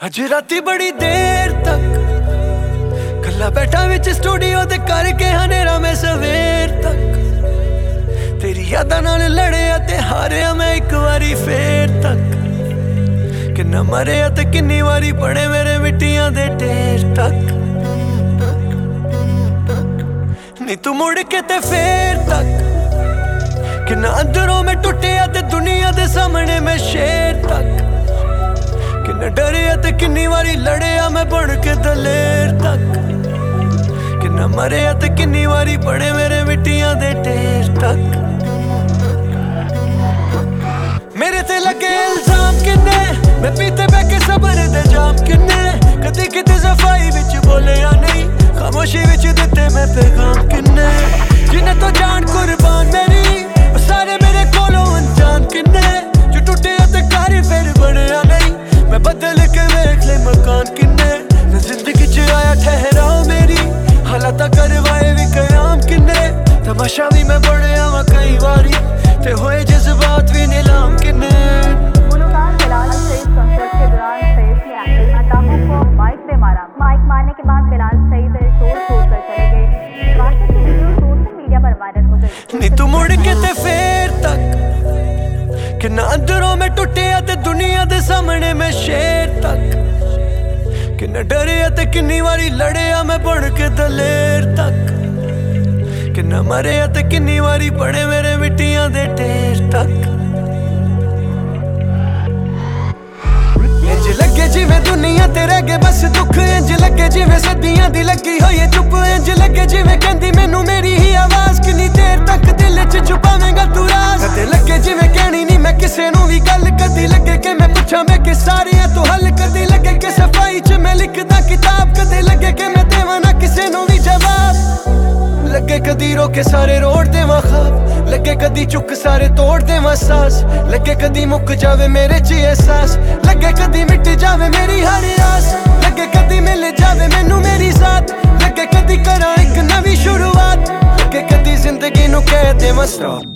अज राती बड़ी देर तक कला बैठा विच स्टूडियो ते करके हनेरा मैं सवेर तक तेरी यादां नाल लड़िया ते हारिया मैं एक वारी फेर तक किन्ना मरिया ते किन्नी वारी बने मेरे मिट्टियां दे ढेर तक नी तू मुड़ के ते फेर तक किन्ना अंदरों में टुटिया ते दुनिया दे सामने मैं शेर तक किन्ना डरिया ते किन्नी वारी लड़िया मैं बन के दलेर तक किन्ना मरिया ते किन्नी वारी बने मेरे मिट्टियां दे ढेर तक मेरे ते लगे इल्जाम किन्ने मैं पीते बह के सबर दे जाम किन्ने कदी किते सफाई विच बोले या नहीं खामोशी विच दिते मैं पैगाम किन्ने जिन्हें तो जान कुर्बान मेरी सारे मेरे कोलों अनजान किन्ने जो टूटे ते घर फिर बनया नहीं मैं बदल के वेख ले मकान किन्ने मैं जिंदगी च आया ठहराओ मेरी हालात करवाए भी कयाम किन्ने तमाशा भी मैं बनया वा कई बारी ते होए जज्बात भी नीलाम किन्ने गुलकार बिलाल सईद कंसर्ट के दौरान सईद ने एक्टर अताहू को माइक पे मारा। माइक मारने के बाद बिलाल सईद शोर कर चले गए। वाक़े की वीडियो सोशल मीडिया पर वायरल हो गई। नी तू मुड़ के ते फेर तक किन्ना अंदरों में टुटिया ते दुनिया दे सामने मैं शेर तक किन्ना डरिया ते किन्नी वारी लड़िया मैं बन के दलेर तक किन्ना मरिया ते किन्नी वारी बने मेरे मिट्टियां दे ढेर तक इंज लगे जिवें दुनिया ते रह गए बस दुख इंज लगे जिवें सदियां दी लगी होई चुप इंज लगे जिवें कहंदी मैनू मेरी ही आवाज किन्नी देर तक दिल च छुपावेंगा तू राज कदे लगे जिवें कहनी नहीं मैं किसे नू भी गल कदी लगे कि मैं पुछां मैं कि सारियां तू हल कदी लगे कि सफाई च मैं लिखदा किताब कदे लगे कि मैं देवां ना किसे नू भी जवाब लगे कदी रोके सारे रोड देवां ख्वाब लगे कदी चुक सारे तोड़ देवां सास लगे कदी मुक जावे मेरे च एहसास लगे कदी मिट जावे मेरी हर आस लगे कदी मिल जावे मैनू मेरी साथ लगे कदी करा एक नवी शुरुआत लगे कदी जिंदगी नू कह देवां स्टॉप